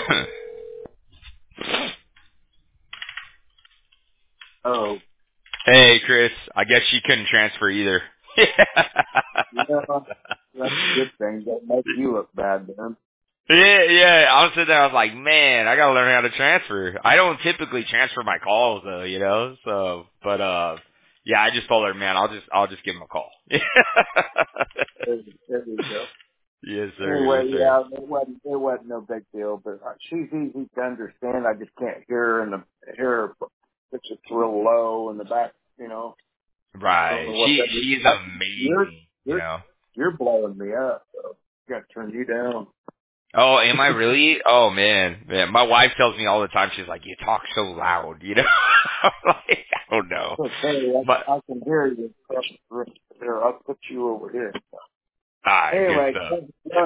Oh, Hey, Chris. I guess you couldn't transfer either. yeah, that's a good thing. That makes you look bad, man. yeah. I was sitting there. I was like, man, I gotta learn how to transfer. I don't typically transfer my calls though, you know. So, but yeah, I just told her, man, I'll just give him a call. There you go. Yes, sir. Yes, Anyway, sir. yeah, it wasn't no big deal, but she's easy to understand. I just can't hear her, and the hear her, it's just real low in the back, you know. I don't Right. know what that is. She's You're, amazing. You you're, know. you're blowing me up, so got to turn you down. Oh, am I really? Oh man, man. My wife tells me all the time. She's like, "You talk so loud," you know. I'm like, I don't know, Okay, but I can hear you. Here, I'll put you over here. good Anyway, stuff.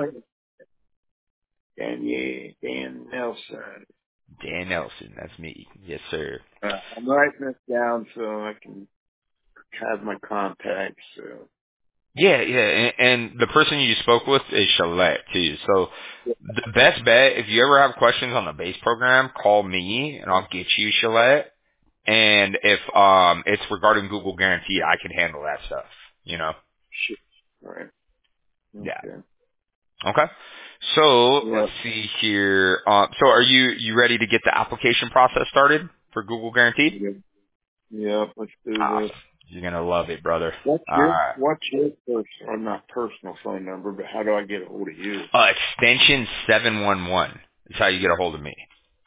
Dan Nelson. Dan Nelson, that's me. Yes, sir. I'm writing this down so I can have my contacts. So. Yeah, and the person you spoke with is Shalette too. So the best bet, if you ever have questions on the base program, call me and I'll get you Shalette. And if it's regarding Google Guarantee, I can handle that stuff. You know. Shit. All right. Yeah. Okay. Okay. So Yeah. let's see here. So are you ready to get the application process started for Google Guaranteed? Yeah. Yeah. Let's do this. Awesome. You're gonna love it, brother. What's All your right. What's your personal, or not personal phone number, but how do I get a hold of you? Extension 711 is how you get a hold of me.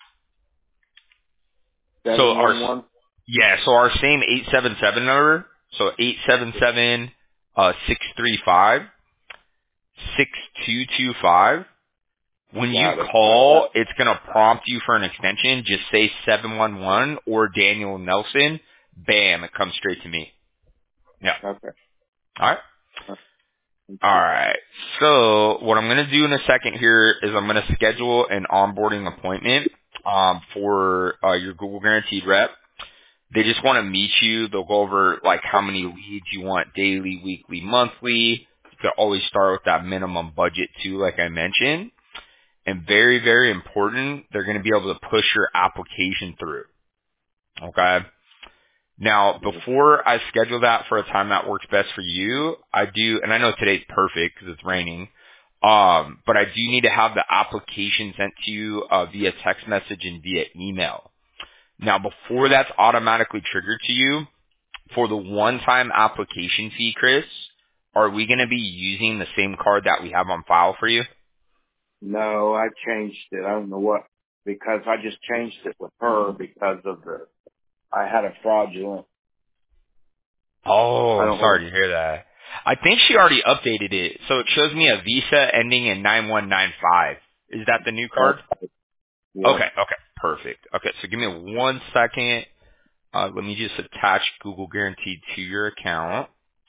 So our 711. so our same 877 number. So 877 635 6225. When you Got it. I call, got. it's going to prompt you for an extension. Just say 711 or Daniel Nelson. Bam, it comes straight to me. Yeah. Okay. All right. Thank All you. right. So what I'm going to do in a second here is I'm going to schedule an onboarding appointment for your Google Guaranteed rep. They just want to meet you. They'll go over like how many leads you want daily, weekly, monthly. You can always start with that minimum budget too, like I mentioned. And very, very important, they're going to be able to push your application through. Okay. Now, Yeah. before I schedule that for a time that works best for you, I do, and I know today's perfect because it's raining, but I do need to have the application sent to you via text message and via email. Now, before that's automatically triggered to you, for the one-time application fee, Chris, are we going to be using the same card that we have on file for you? No, I changed it. I don't know what, because I just changed it with her because of I had a fraudulent. I Oh, don't sorry know. to hear that. I think she already updated it, so it shows me a Visa ending in 9195. Is that the new card? Yeah. Okay, perfect. Okay, so give me 1 second. Let me just attach Google Guaranteed to your account.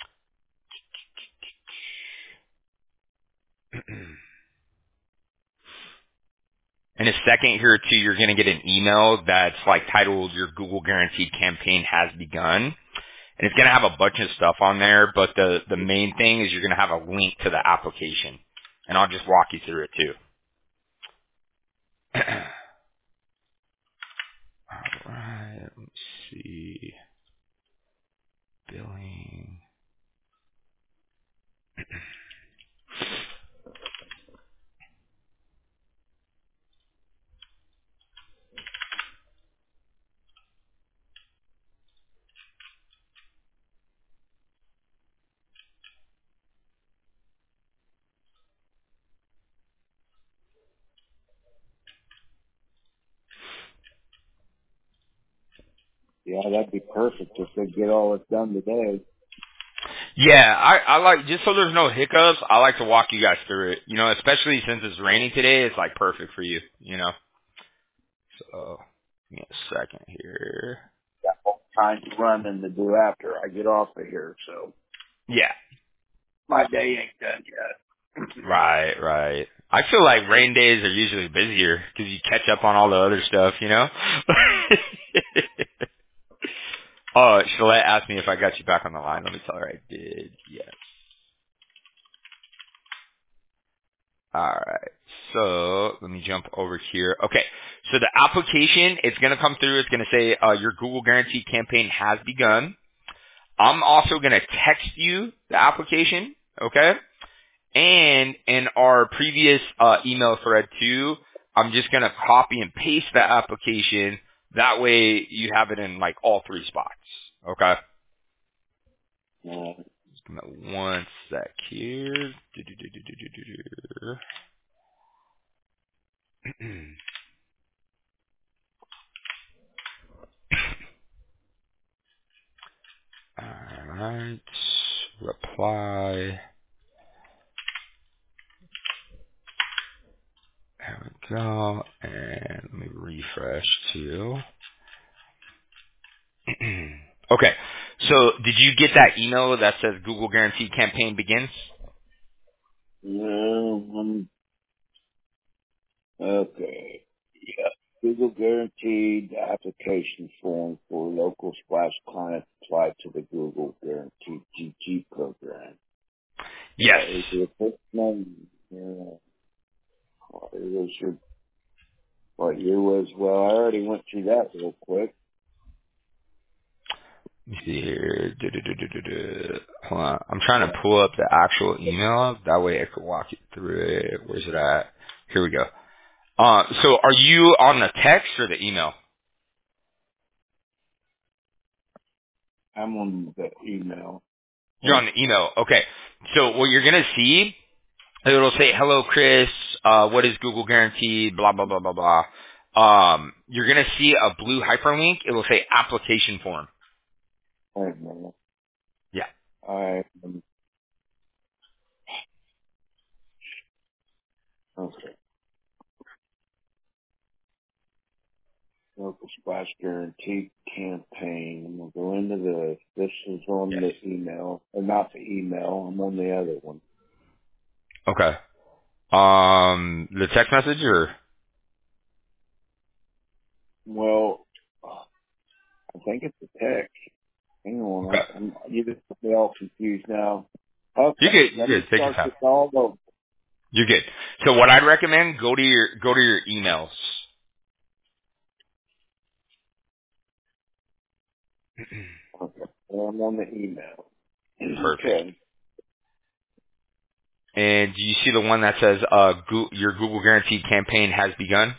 In a second here too, you're going to get an email that's like titled "Your Google Guaranteed campaign has begun," and it's going to have a bunch of stuff on there. But the main thing is you're going to have a link to the application, and I'll just walk you through it too. All right, let's see. Billing. Yeah, that'd be perfect if they get all this done today. Yeah, I like, just so there's no hiccups, I like to walk you guys through it. You know, especially since it's raining today, it's like perfect for you, you know? So, give me a second here. Got all kinds of running to do after I get off of here, so Yeah, my day ain't done yet. right. I feel like rain days are usually busier because you catch up on all the other stuff, you know? Oh, Shalette asked me if I got you back on the line. Let me tell her I did. Yes. All right. So let me jump over here. Okay, so the application, it's going to come through. It's going to say your Google Guarantee campaign has begun. I'm also going to text you the application, okay? And in our previous email thread too, I'm just going to copy and paste the application. That way you have it in like all three spots, okay? Uh, Just give me one sec here. Alright, reply. There we go. And let me refresh too. Okay. So did you get that email that says Google Guarantee campaign begins? okay. Yeah. Google guaranteed application form for local splash clients applied to the Google Guaranteed GG program. Yes. Is your first name? Yeah. It was your, what year was? Well, I already went through that real quick. Let me see here. Hold on. I'm trying to pull up the actual email. That way I could walk you through it. Where's it at? Here we go. So are you on the text or the email? I'm on the email. You're Oh, on the email. Okay. So what you're going to see, it'll say, hello, Chris. What is Google Guarantee? Blah, blah, blah, blah, blah. You're going to see a blue hyperlink. It'll say application form. wait a minute. Yeah. I okay. Local Splash Guarantee campaign. I'm gonna go into this. This is on Yes. the email, or not the email. I'm on the other one. Okay. The text message or? Well, I think it's a text. Hang Okay. on, you just got me all confused now. You're Okay, good. You're let me good. Take your start time. this all over. You're good. So what I'd recommend, go to your emails. Okay, well, I'm on the email. Perfect. Okay, And do you see the one that says your Google Guarantee campaign has begun?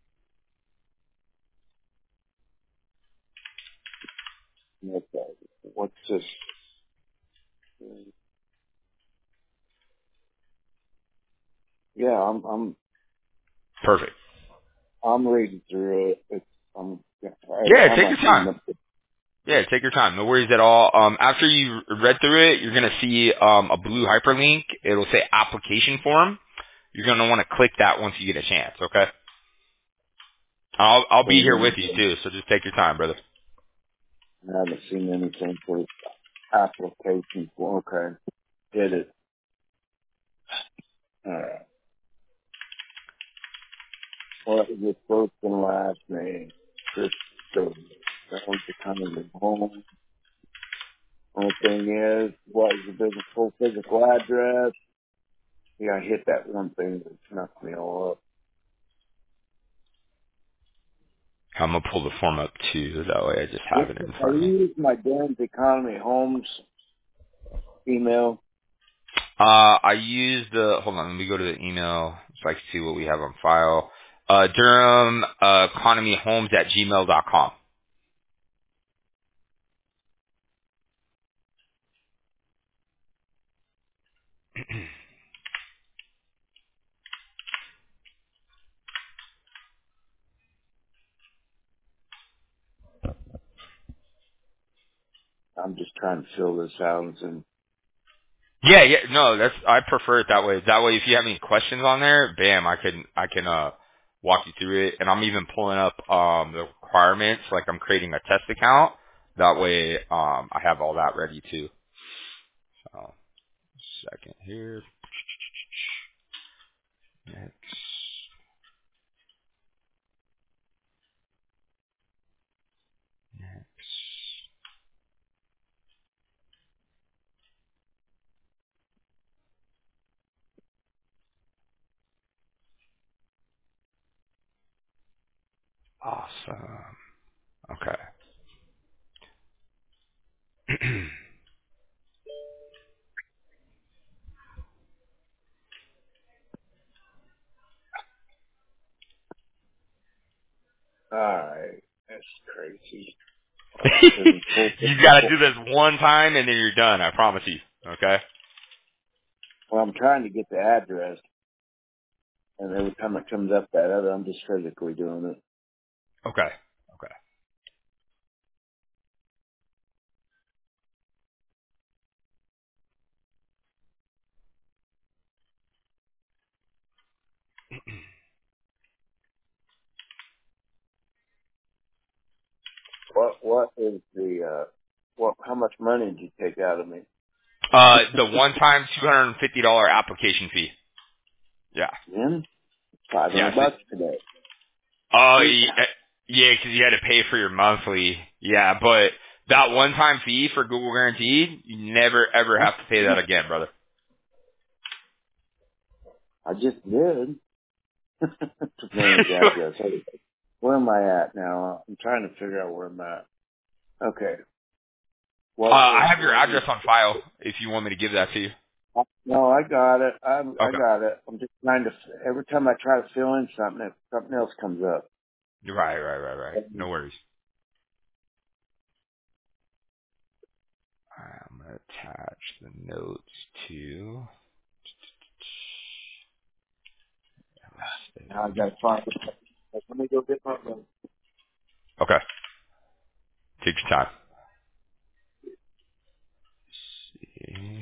okay. What's this? Yeah, Perfect. I'm reading through it. Every Yeah, time take I your see time. them. Yeah, take your time. No worries at all. After you read through it, you're gonna see a blue hyperlink. It'll say application form. You're gonna want to click that once you get a chance. Okay. I'll be here with you too. So just take your time, brother. I haven't seen anything for application for. Okay, did it. Alright. What is your first and last name? Chris Stone. That one's the kind of the home. Only thing is, what is the full physical address? Yeah, I hit that one thing that knocked me all up. I'm gonna pull the form up too. That way I just have it in I front of me. used my Dan's Economy Homes email. I use the, hold on, let me go to the email so I can see what we have on file. Durham, economyhomes at gmail.com. I'm just trying to fill this out and Yeah, yeah, no, I prefer it that way. That way if you have any questions on there, bam, I can walk you through it. And I'm even pulling up, the requirements, like I'm creating a test account. That way, I have all that ready too. So, second here. Next, next. Awesome. Okay. Alright. That's crazy. Business full You got to physical. do this one time and then you're done. I promise you. Okay. Well, I'm trying to get the address, and every time it comes up that other, I'm just physically doing it. Okay. Okay. What is the, how much money did you take out of me? The one-time $250 application fee. Yeah. Then Yeah. $500 today. Oh, Sweet. yeah, because you had to pay for your monthly. Yeah, but that one-time fee for Google Guaranteed, you never ever have to pay that again, brother. I just did. To manage address. Okay. Where am I at now? I'm trying to figure out where I'm at. Okay. I have your address on file if you want me to give that to you. No, I got it. I Okay. got it. I'm just trying to, every time I try to fill in something, something else comes up. Right. No worries. All right, I'm going to attach the notes to Now I L7. gotta find it. Let me go get my phone. Okay. Take your time. See.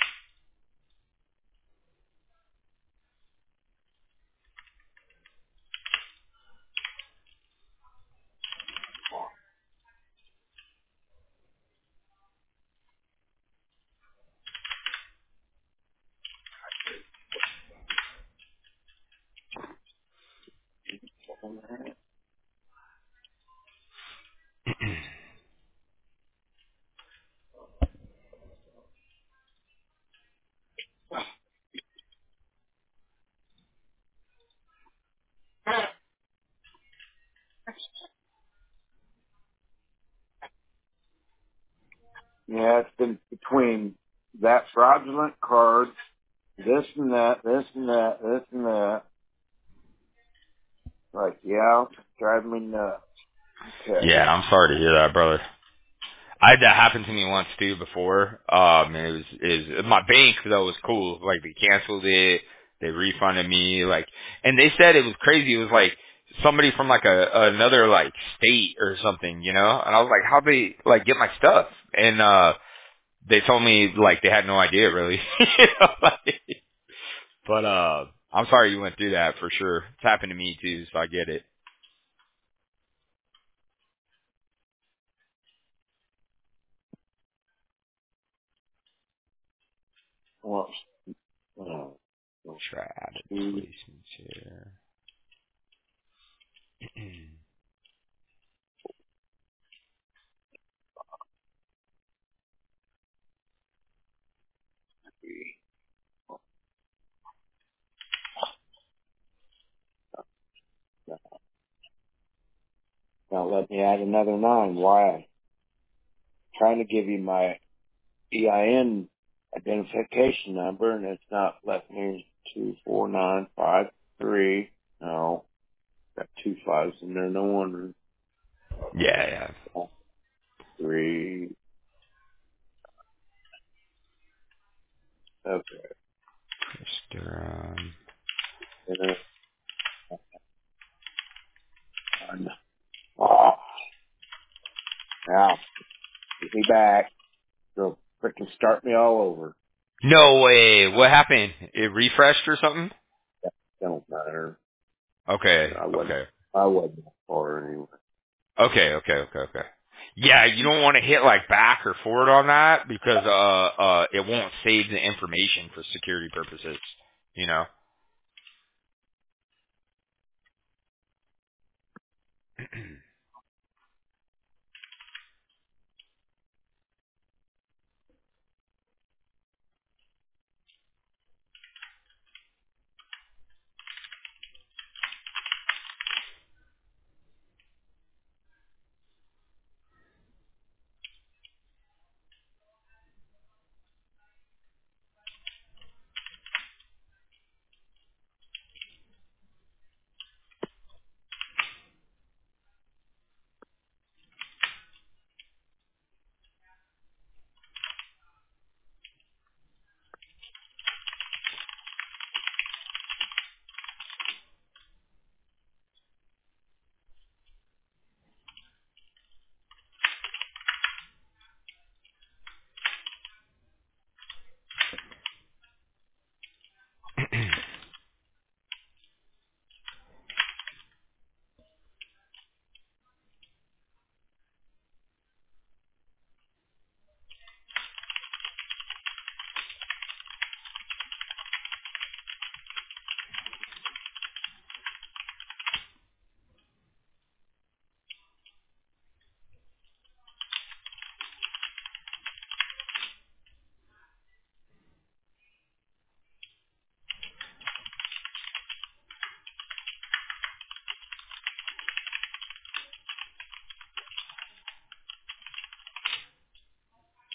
Yeah, it's been between that fraudulent card, this and that, this and that, this and that. Like, yeah, it's driving me nuts. Okay. Yeah, I'm sorry to hear that, brother. I had that happen to me once too before. And my bank though was cool. Like they canceled it, they refunded me, like, and they said it was crazy. It was like somebody from like another like state or something, you know. And I was like, how'd they like get my stuff? And they told me like they had no idea really. You know, like, but I'm sorry you went through that for sure. It's happened to me too, so I get it. Well, uh, Try added see, placements here. now let me add another 9. Why? Trying to give you my EIN identification number, and it's not letting me. 24953. No, got 2 5s in there. No wonder. Yeah. 3. Okay. Mr. And then, oh, now get me back. So freaking start me all over. No way. What happened? It refreshed or something? That don't matter. Okay. I wasn't. Okay. I wasn't far anyway. Okay. Yeah, you don't want to hit like back or forward on that because it won't save the information for security purposes. You know.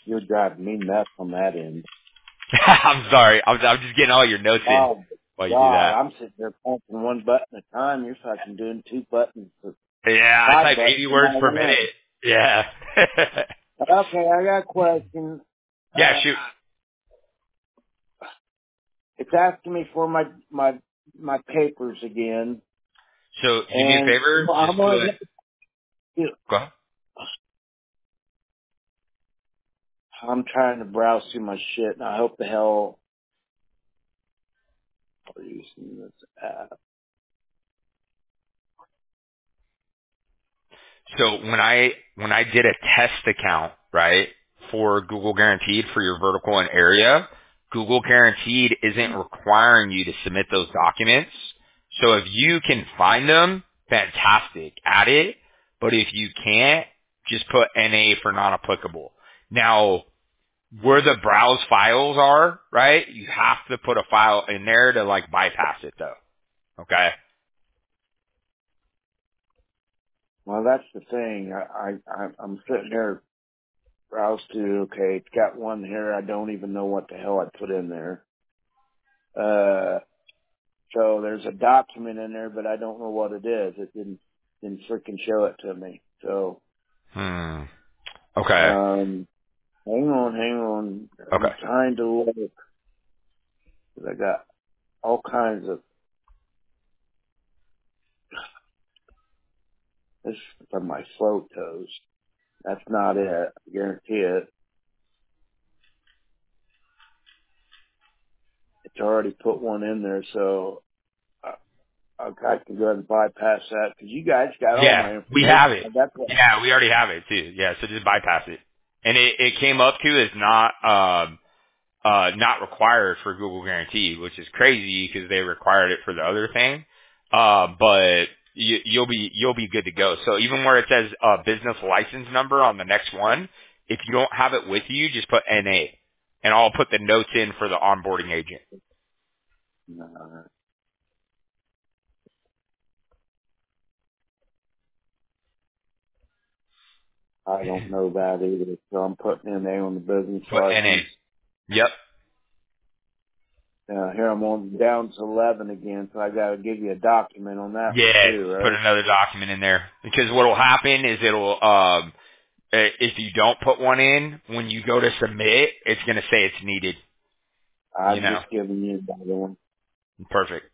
You're driving me nuts on that end. I'm sorry. I'm just getting all your notes in Oh, while you do God, that. I'm sitting there punching one button at a time. You're fucking doing two buttons, Yeah, I five type buttons 80 in words my per one. minute. Yeah. Okay, I got a question. Yeah, shoot. It's asking me for my papers again, So do me a and favor. I'm Just put. gonna. Go ahead. I'm trying to browse through my shit, and I hope the hell are using this app. So when I did a test account, right, for Google Guaranteed for your vertical and area, Google Guaranteed isn't requiring you to submit those documents. So if you can find them, fantastic, add it. But if you can't, just put NA for non-applicable. Now, where the browse files are, right, you have to put a file in there to like bypass it though. Okay? Well, that's the thing. I'm sitting there browse to. Okay, it's got one here. I don't even know what the hell I put in there. So there's a document in there, but I don't know what it is. It didn't freaking show it to me. So, Okay. hang on. Okay. I'm trying to look. 'Cause I got all kinds of, this is from my photos. That's not it. I guarantee it. It's already put one in there, so I can go ahead and bypass that because you guys got all Yeah, my we information. have it. That's what. Yeah, we already have it too. Yeah, so just bypass it. And it came up to as not required for Google Guarantee, which is crazy because they required it for the other thing. But you'll be good to go. So even where it says business license number on the next one, if you don't have it with you, just put NA, and I'll put the notes in for the onboarding agent. I don't know that either. So I'm putting in there on the business Put NA. license. Yep. Here I'm on down to 11 again, so I got to give you a document on that one Yeah, too, put right? another document in there because what will happen is it'll if you don't put one in when you go to submit, it's going to say it's needed. You I'm know, just giving you another one. perfect.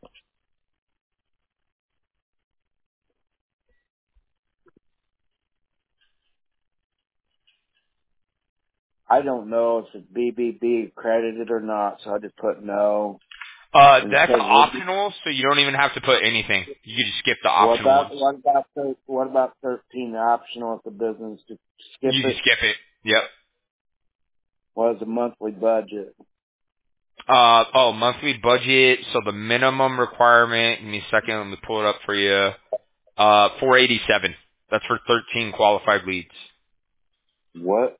I don't know if it's BBB accredited or not, so I just put no. And it That's says, optional, so you don't even have to put anything. You can just skip the what optional about ones. what about 13 optional if the business to skip You can it? skip it. Yep. What is the monthly budget? Monthly budget. So the minimum requirement. Give me a second. Let me pull it up for you. 487. That's for 13 qualified leads. What?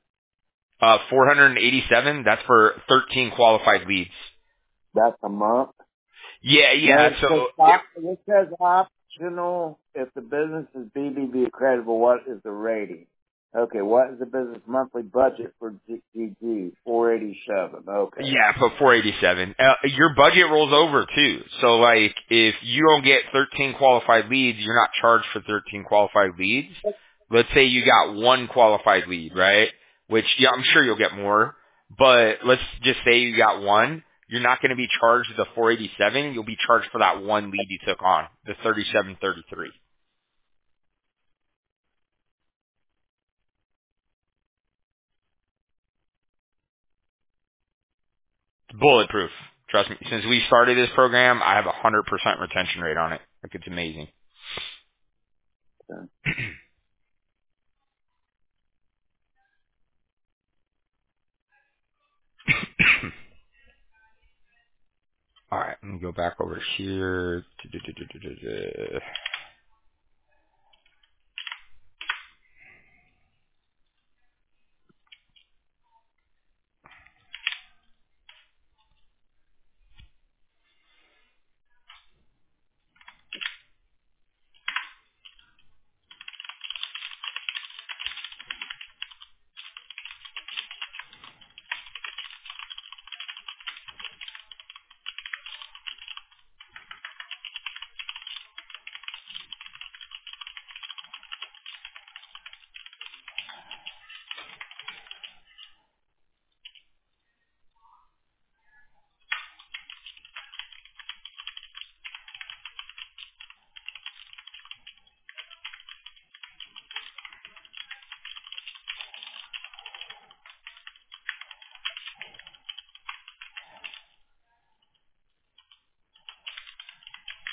487. That's for 13 qualified leads. That's a month? Yeah, No, yeah. it says, So it says optional if the business is BBB accredible. What is the rating? Okay, what is the business monthly budget for GG? 487. Okay. yeah, put 487. Your budget rolls over too. So like, if you don't get 13 qualified leads, you're not charged for 13 qualified leads. Let's say you got one qualified lead, right? Which, yeah, I'm sure you'll get more. But let's just say you got one. You're not going to be charged the 487. You'll be charged for that one lead you took on, the 3733. It's bulletproof. Trust me. Since we started this program, I have a 100% retention rate on it. Like, it's amazing. All right, let me go back over here.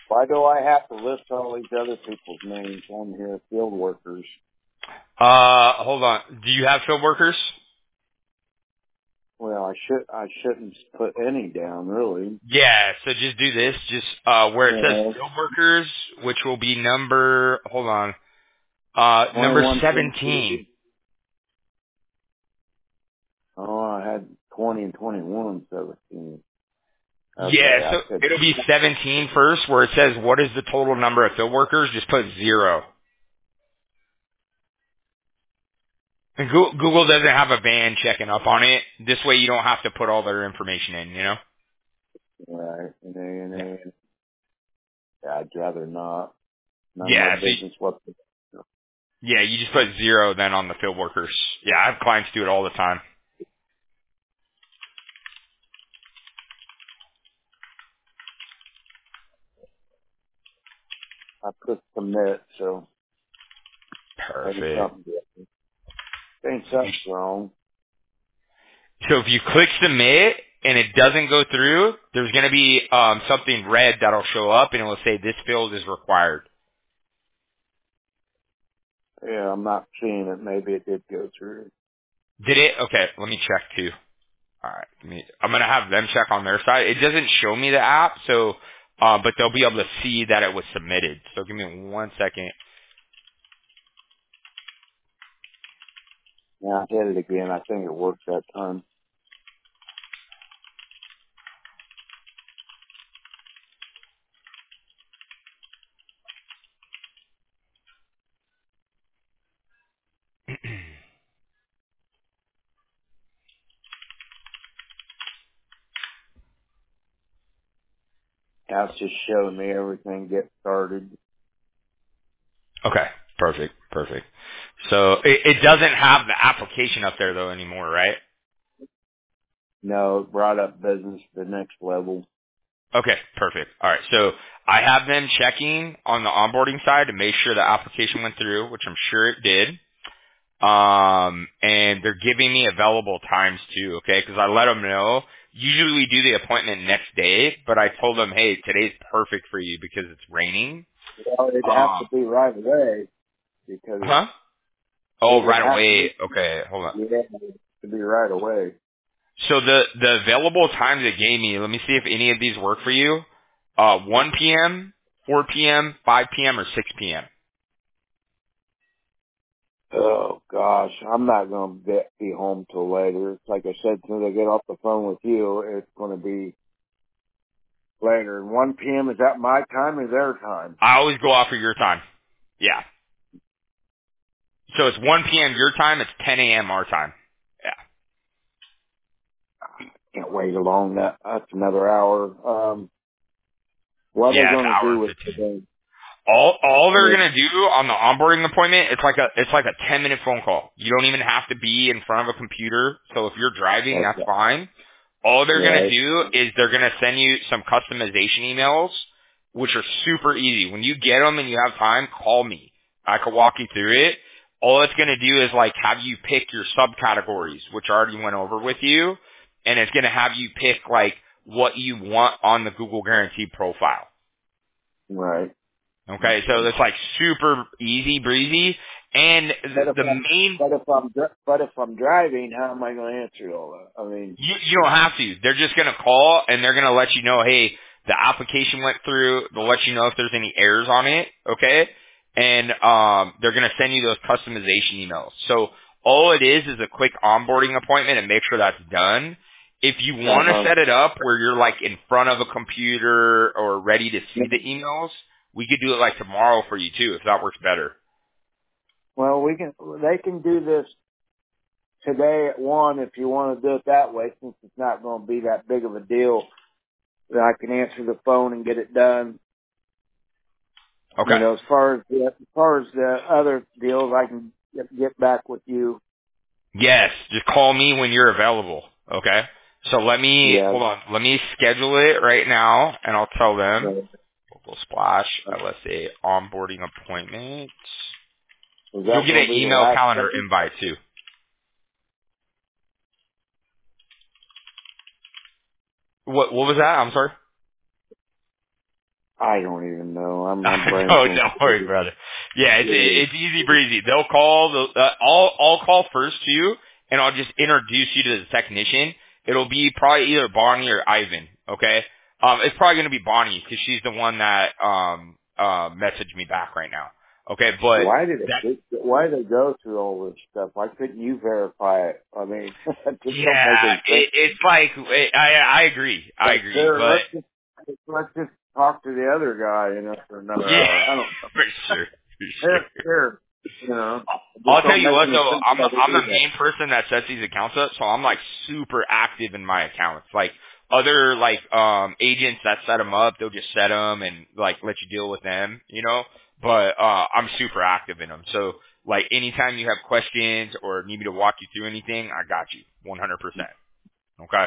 Why do I have to list all these other people's names on here, field workers? Hold on. Do you have field workers? Well, I shouldn't put any down, really. Yeah, so just do this. Just where it says Uh, field workers, which will be number, hold on, number 21, 17. 22. Oh, I had 20 and 21, 17. Okay, Yeah, I so said, it'll be 17 first, where it says what is the total number of field workers. Just put 0. And Google doesn't have a van checking up on it. This way you don't have to put all their information in, you know? right, Yeah. and I'd rather not. None of my Yeah, so business whatsoever. yeah, you just put 0 then on the field workers. Yeah, I have clients do it all the time. I put submit, so maybe Perfect. something different. Ain't something's wrong. So if you click submit and it doesn't go through, there's going to be something red that'll show up and it will say this field is required. Yeah, I'm not seeing it. Maybe it did go through. Did it? Okay, let me check too. All right, I'm going to have them check on their side. It doesn't show me the app, so but they'll be able to see that it was submitted. So give me 1 second. Yeah, I hit it again. I think it worked that time. Now it's just showing me everything get started. Okay, perfect, perfect. So it doesn't have the application up there though anymore, right? No, it brought up business to the next level. Okay, perfect. All right, so I have them checking on the onboarding side to make sure the application went through, which I'm sure it did. And they're giving me available times too, okay? Because I let them know. Usually we do the appointment next day, but I told them, hey, today's perfect for you because it's raining. Well, it'd have to be right away because Huh? it Oh, would right have to be, away. Okay, hold on. yeah, to be right away. So the available times they gave me, let me see if any of these work for you. 1 p.m., 4 p.m., 5 p.m., or 6 p.m. Oh gosh, I'm not gonna be home till later. Like I said, as soon as I get off the phone with you, it's gonna be later. 1 p.m. is that my time or their time? I always go off of your time. Yeah. So it's 1 p.m. your time. It's 10 a.m. our time. Yeah. Can't wait along that. That's another hour. What are they Yeah, it's an gonna hour do and with 15. today? All I they're mean, gonna do on the onboarding appointment, it's like a 10-minute phone call. You don't even have to be in front of a computer. So if you're driving, that's okay, fine. All they're gonna right, do is they're gonna send you some customization emails, which are super easy. When you get them and you have time, call me. I could walk you through it. All it's gonna do is like have you pick your subcategories, which I already went over with you, and it's gonna have you pick like what you want on the Google Guarantee profile. right. Okay, so it's like super easy breezy, and But if the I'm main but if I'm driving, how am I gonna answer all that? I mean, you don't have to. They're just gonna call and they're gonna let you know, hey, the application went through. They'll let you know if there's any errors on it. Okay, and they're gonna send you those customization emails. So all it is a quick onboarding appointment and make sure that's done. If you want to set it up where you're like in front of a computer or ready to see the emails, we could do it like tomorrow for you too, if that works better. well, they can do this today at 1 if you want to do it that way, since it's not going to be that big of a deal. That I can answer the phone and get it done. You Okay. know, as far as the other deals, I can get back with you. Yes, just call me when you're available. Okay. So Yeah. hold on. Let me schedule it right now, and I'll tell them. So, Local Splash, LSA onboarding appointment. is You'll that get going an to be the email last calendar thing? invite too. What was that? I'm sorry. I don't even know. My brain's No, going don't worry, crazy. brother. Yeah, Yeah. it's easy breezy. They'll call. I'll call first to you, and I'll just introduce you to the technician. It'll be probably either Bonnie or Ivan. Okay. It's probably going to be Bonnie because she's the one that messaged me back right now. Okay, but that Why did they go through all this stuff? Why couldn't you verify it? I mean, it just don't make yeah, any sense. it's like I agree. I Like, agree, here, but let's just talk to the other guy, for another yeah, hour. I don't know. for sure, for sure. Here, it just I'll tell don't you make what any though, sense I'm why they the do that. main person that sets these accounts up, so I'm like super active in my accounts. Like other like agents that set them up, they'll just set them and like let you deal with them, you know. But I'm super active in them, so like anytime you have questions or need me to walk you through anything, I got you 100%. Okay.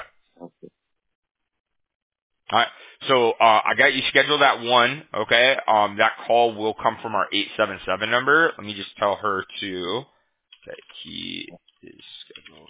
All right. So I got you scheduled at 1. Okay. That call will come from our 877 number. Let me just tell her to. Okay, he is scheduled.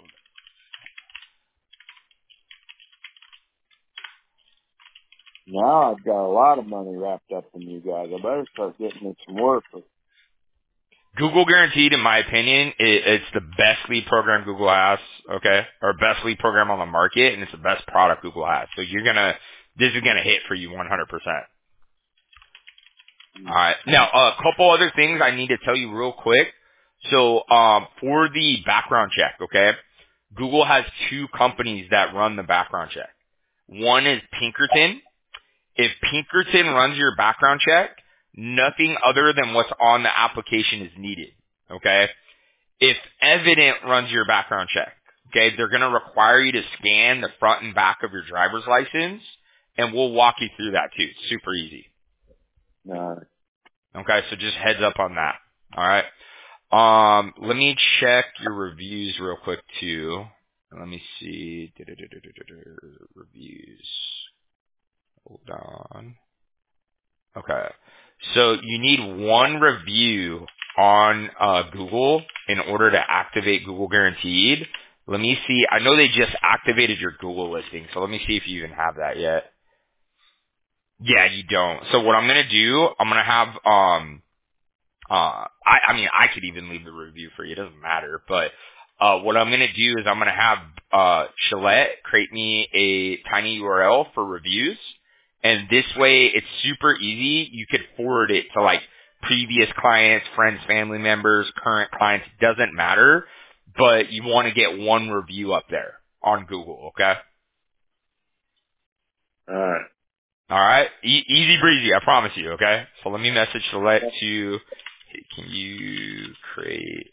Now I've got a lot of money wrapped up in you guys. I better start getting me some work. Google Guaranteed, in my opinion, it's the best lead program Google has, okay? Or best lead program on the market, and it's the best product Google has. So this is gonna hit for you 100%. Alright. Now, a couple other things I need to tell you real quick. So, for the background check, okay? Google has 2 companies that run the background check. One is Pinkerton. If Pinkerton runs your background check, nothing other than what's on the application is needed. Okay? If Evident runs your background check, okay, they're going to require you to scan the front and back of your driver's license, and we'll walk you through that too. It's super easy. No. Okay, so just heads up on that. All right. Let me check your reviews real quick too. Let me see. Reviews. Hold on. Okay. So you need 1 review on Google in order to activate Google Guaranteed. Let me see. I know they just activated your Google listing, so let me see if you even have that yet. Yeah, you don't. So what I'm gonna do, I'm gonna have I mean I could even leave the review for you, it doesn't matter. But what I'm gonna do is I'm gonna have Gillette create me a tiny URL for reviews. And this way it's super easy. You could forward it to like previous clients, friends, family members, current clients, doesn't matter. But you want to get 1 review up there on Google, okay? All right. Alright? Easy breezy, I promise you, okay? So let me message Gillette to, hey, can you create.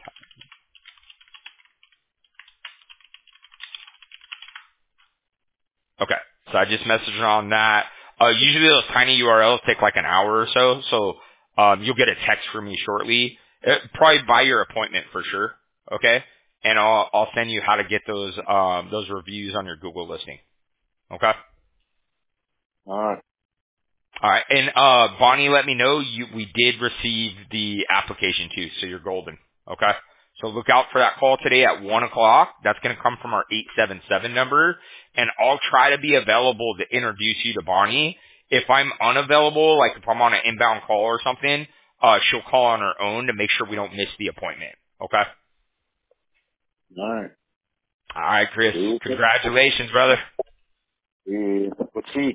Okay. So I just messaged her on that. Usually those tiny URLs take like an hour or so. So, you'll get a text from me shortly. Probably by your appointment for sure. Okay. And I'll send you how to get those reviews on your Google listing. Okay. All right. All right. And, Bonnie let me know we did receive the application too. So you're golden. Okay. So look out for that call today at 1:00. That's going to come from our 877 number. And I'll try to be available to introduce you to Bonnie. If I'm unavailable, like if I'm on an inbound call or something, she'll call on her own to make sure we don't miss the appointment. Okay. All right. All right, Chris. See Congratulations, brother. Let's see.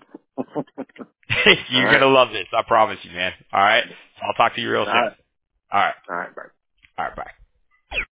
All You're going right. to love this. I promise you, man. All right. I'll talk to you real All soon. right. All right. All right.